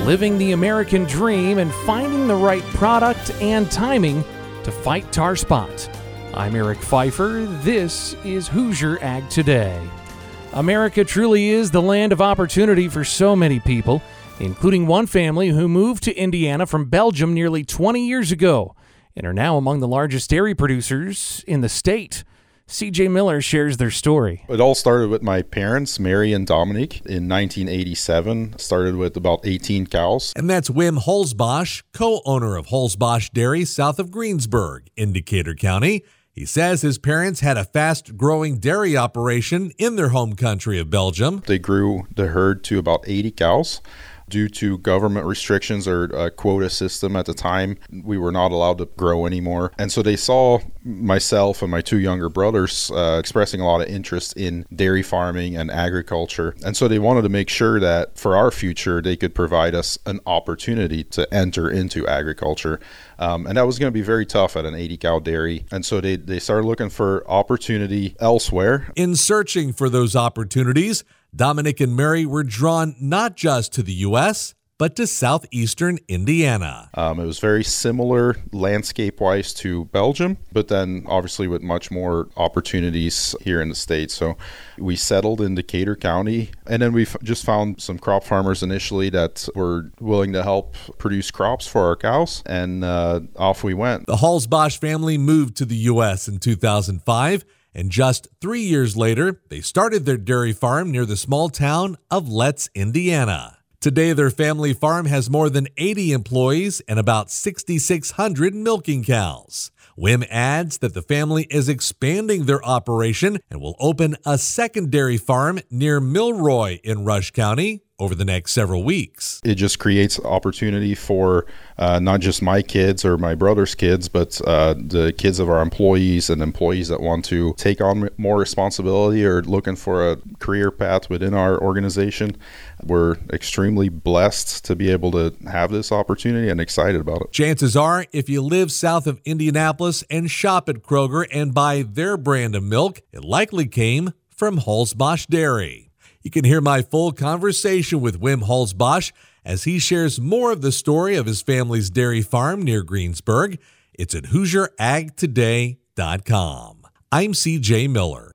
living the American dream and finding the right product and timing to fight tar spot. I'm Eric Pfeiffer. This is Hoosier Ag Today. America truly is the land of opportunity for so many people, including one family who moved to Indiana from Belgium nearly 20 years ago and are now among the largest dairy producers in the state. CJ Miller shares their story. It all started with my parents, Mary and Dominique, in 1987. Started with about 18 cows. And that's Wim Holzbosch, co-owner of Holzbosch Dairy south of Greensburg in Decatur County. He says his parents had a fast-growing dairy operation in their home country of Belgium. They grew the herd to about 80 cows. Due to government restrictions or a quota system at the time, we were not allowed to grow anymore. And so they saw myself and my two younger brothers expressing a lot of interest in dairy farming and agriculture. And so they wanted to make sure that for our future, they could provide us an opportunity to enter into agriculture. And that was going to be very tough at an 80-cow dairy. And so they started looking for opportunity elsewhere. In searching for those opportunities, Dominic and Mary were drawn not just to the U.S., but to southeastern Indiana. It was very similar landscape-wise to Belgium, but then obviously with much more opportunities here in the States. So we settled in Decatur County, and then we just found some crop farmers initially that were willing to help produce crops for our cows, and off we went. The Holzbosch family moved to the U.S. in 2005, and just 3 years later, they started their dairy farm near the small town of Letts, Indiana. Today, their family farm has more than 80 employees and about 6,600 milking cows. Wim adds that the family is expanding their operation and will open a secondary farm near Milroy in Rush County over the next several weeks. It just creates opportunity for not just my kids or my brother's kids, but the kids of our employees and employees that want to take on more responsibility or looking for a career path within our organization. We're extremely blessed to be able to have this opportunity and excited about it. Chances are, if you live south of Indianapolis and shop at Kroger and buy their brand of milk, it likely came from Holzbosch Dairy. You can hear my full conversation with Wim Holzbosch as he shares more of the story of his family's dairy farm near Greensburg. It's at HoosierAgToday.com. I'm CJ Miller.